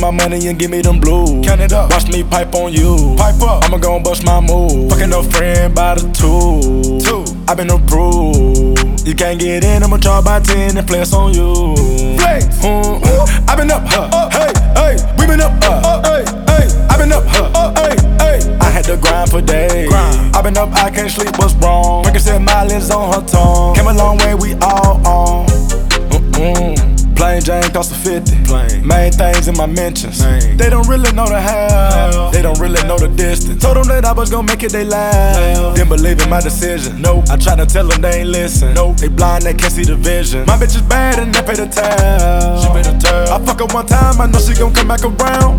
my money and give me them blues. Count it up, watch me pipe on you. Pipe up, I'ma gon' bust my move. Fucking no friend by the two. I been approved. You can't get in, I'ma try by 10 and flex on you. Flex. I been up, hey, hey. We been up, hey, hey. I been up, hey, hey. I had to grind for days. I been up, I can't sleep, what's wrong? Ricky said mileage on her tongue. Came a long way, we all on. Plain Jane cost a 50. Main things in my mentions. They don't really know the how. They don't really know the distance. Told them that I was gon' make it, they laugh. Didn't believe in my decision. Nope. I tried to tell them they ain't listen. Nope. They blind, they can't see the vision. My bitch is bad and they pay the tab. She pay the tab. I fuck her one time, I know she gon' come back around.